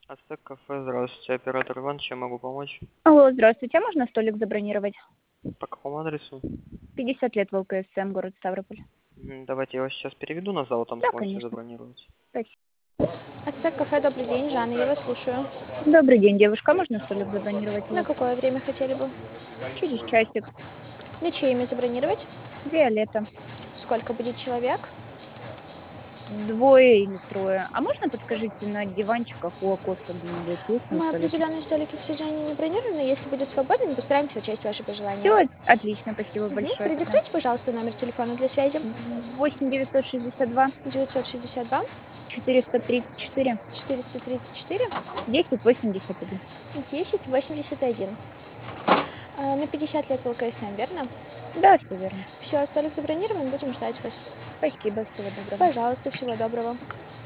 Ацтек кафе, здравствуйте, оператор Иван, чем могу помочь? Алло, здравствуйте, а можно столик забронировать? По какому адресу? 50 лет в ЛКСМ, город Ставрополь. Давайте я вас сейчас переведу на зал, там Да, сможете конечно. забронировать. Спасибо. Ацтек кафе, добрый день, Жанна, я вас слушаю. Добрый день, девушка, а можно столик забронировать у На вас? какое время хотели бы? Через часик. На чье имя забронировать? Виолетта. Сколько будет человек? Двое или трое. А можно подскажите, на диванчиках у окошка где-нибудь есть на Мы столике? определенные столики, к сожалению, не бронируем, но если будет свободно, постараемся учесть ваши пожелания. Все, отлично, спасибо большое тогда. Продиктуйте, пожалуйста, номер телефона для связи. 8 962 962 434 434 1081. 1081. На 50 лет в ЛКСМ, верно? Да, все верно. Все, столик забронирован, будем ждать вас. Спасибо, всего доброго. Пожалуйста, всего доброго.